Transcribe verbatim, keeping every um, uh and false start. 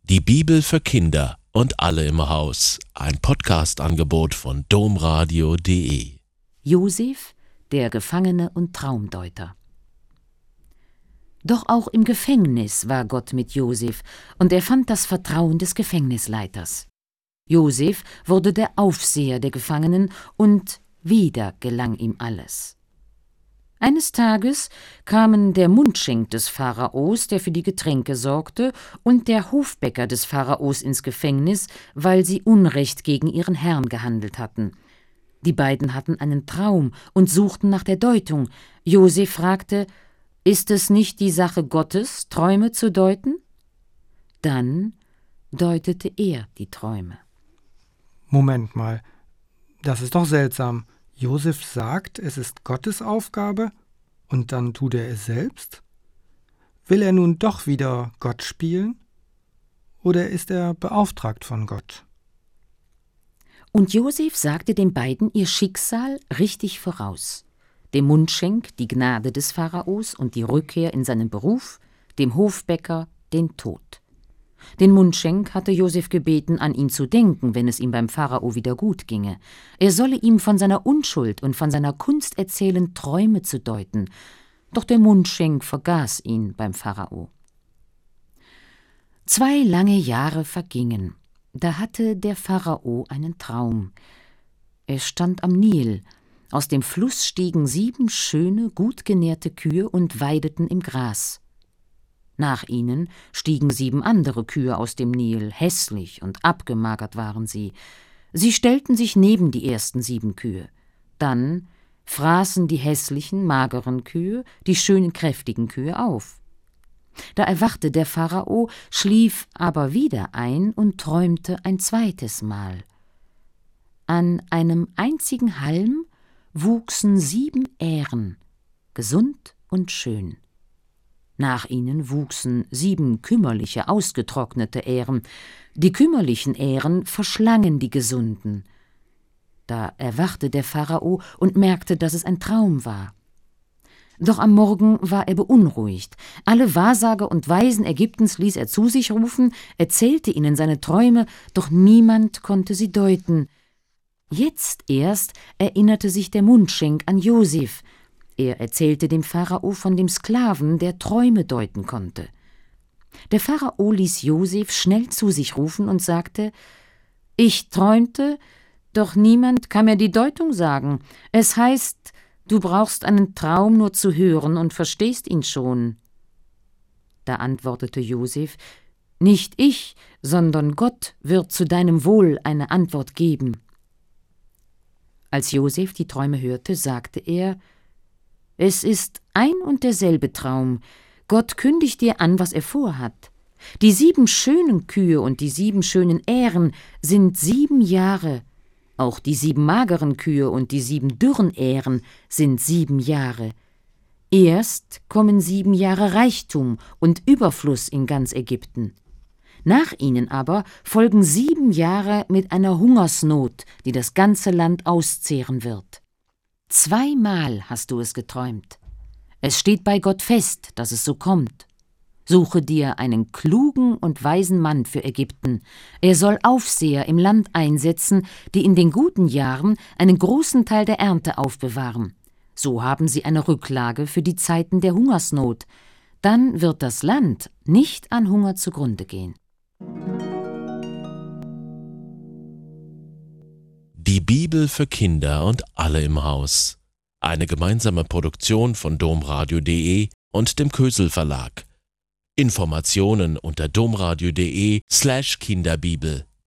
Die Bibel für Kinder und alle im Haus. Ein Podcast-Angebot von domradio punkt de. Josef, der Gefangene und Traumdeuter. Doch auch im Gefängnis war Gott mit Josef, und er fand das Vertrauen des Gefängnisleiters. Josef wurde der Aufseher der Gefangenen, und wieder gelang ihm alles. Eines Tages kamen der Mundschenk des Pharaos, der für die Getränke sorgte, und der Hofbäcker des Pharaos ins Gefängnis, weil sie Unrecht gegen ihren Herrn gehandelt hatten. Die beiden hatten einen Traum und suchten nach der Deutung. Josef fragte: »Ist es nicht die Sache Gottes, Träume zu deuten?« Dann deutete er die Träume. Moment mal, das ist doch seltsam. Josef sagt, es ist Gottes Aufgabe, und dann tut er es selbst? Will er nun doch wieder Gott spielen? Oder ist er beauftragt von Gott? Und Josef sagte den beiden ihr Schicksal richtig voraus. Dem Mundschenk die Gnade des Pharaos und die Rückkehr in seinen Beruf, dem Hofbäcker den Tod. Den Mundschenk hatte Josef gebeten, an ihn zu denken, wenn es ihm beim Pharao wieder gut ginge. Er solle ihm von seiner Unschuld und von seiner Kunst erzählen, Träume zu deuten. Doch der Mundschenk vergaß ihn beim Pharao. Zwei lange Jahre vergingen. Da hatte der Pharao einen Traum. Er stand am Nil. Aus dem Fluss stiegen sieben schöne, gut genährte Kühe und weideten im Gras. Nach ihnen stiegen sieben andere Kühe aus dem Nil, hässlich und abgemagert waren sie. Sie stellten sich neben die ersten sieben Kühe. Dann fraßen die hässlichen, mageren Kühe die schönen, kräftigen Kühe auf. Da erwachte der Pharao, schlief aber wieder ein und träumte ein zweites Mal. An einem einzigen Halm wuchsen sieben Ähren, gesund und schön. Nach ihnen wuchsen sieben kümmerliche, ausgetrocknete Ähren. Die kümmerlichen Ähren verschlangen die gesunden. Da erwachte der Pharao und merkte, dass es ein Traum war. Doch am Morgen war er beunruhigt. Alle Wahrsager und Weisen Ägyptens ließ er zu sich rufen, erzählte ihnen seine Träume, doch niemand konnte sie deuten. Jetzt erst erinnerte sich der Mundschenk an Josef. Er erzählte dem Pharao von dem Sklaven, der Träume deuten konnte. Der Pharao ließ Josef schnell zu sich rufen und sagte: »Ich träumte, doch niemand kann mir die Deutung sagen. Es heißt, du brauchst einen Traum nur zu hören und verstehst ihn schon.« Da antwortete Josef: »Nicht ich, sondern Gott wird zu deinem Wohl eine Antwort geben.« Als Josef die Träume hörte, sagte er: »Es ist ein und derselbe Traum. Gott kündigt dir an, was er vorhat. Die sieben schönen Kühe und die sieben schönen Ähren sind sieben Jahre. Auch die sieben mageren Kühe und die sieben dürren Ähren sind sieben Jahre. Erst kommen sieben Jahre Reichtum und Überfluss in ganz Ägypten. Nach ihnen aber folgen sieben Jahre mit einer Hungersnot, die das ganze Land auszehren wird. Zweimal hast du es geträumt. Es steht bei Gott fest, dass es so kommt. Suche dir einen klugen und weisen Mann für Ägypten. Er soll Aufseher im Land einsetzen, die in den guten Jahren einen großen Teil der Ernte aufbewahren. So haben sie eine Rücklage für die Zeiten der Hungersnot. Dann wird das Land nicht an Hunger zugrunde gehen.« Die Bibel für Kinder und alle im Haus. Eine gemeinsame Produktion von domradio punkt de und dem Kösel Verlag. Informationen unter domradio punkt de slash Kinderbibel.